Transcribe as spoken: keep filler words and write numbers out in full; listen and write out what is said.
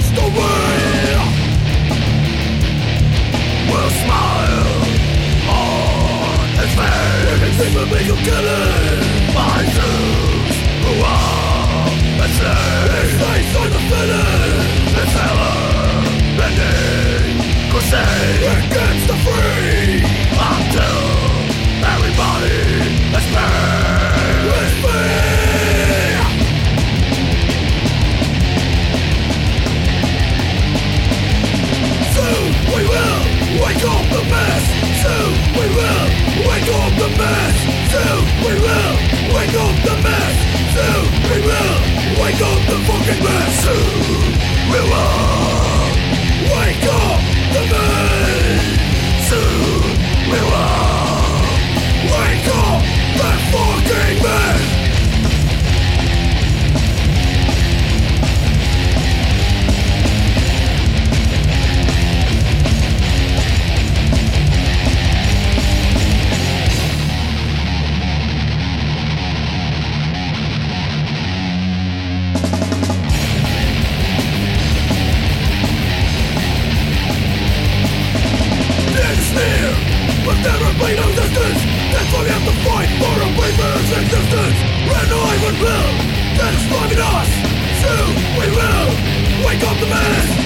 history will smile on its face. We can dream of being killing by Zeus, who are enslaved. Its face on the finish, its never-ending crusade against the free, until everybody is paid. It's free. Soon we will wake up the mess. Soon we will wake up the mess. Soon we will wake up the mess. Soon we will wake up the fucking mess. Soon we will wake up the mess. Soon we will wake up the fucking mess. Will never be no distance. That's why we have to fight for a briefer's existence. When I would will, that is driving us. Soon we will wake up the mess.